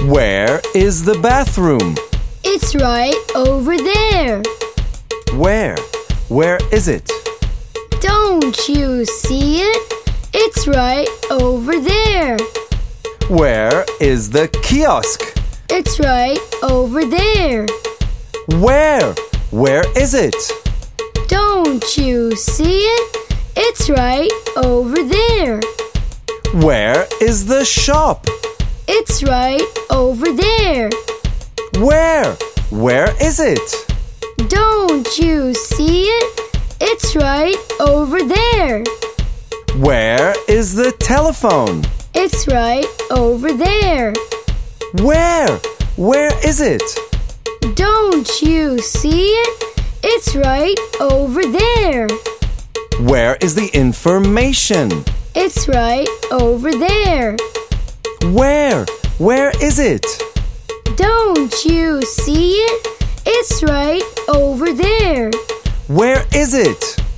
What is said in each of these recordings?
Where is the bathroom? It's right over there. Where? Where is it? Don't you see it? It's right over there. Where is the kiosk? It's right over there. Where? Where is it? Don't you see it? It's right over there. Where is the shop? It's right over there. Where? Where is it? Don't you see it? It's right over there. Where is the telephone? It's right over there. Where? Where is it? Don't you see it? It's right over there. Where is the information? It's right over there. Where? Where is it? Don't you see it? It's right over there. Where is it?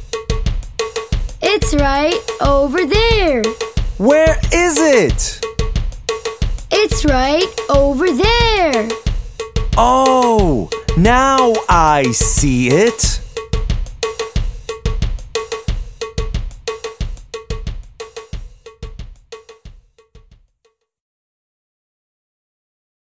It's right over there. Where is it? It's right over there. Oh, now I see it.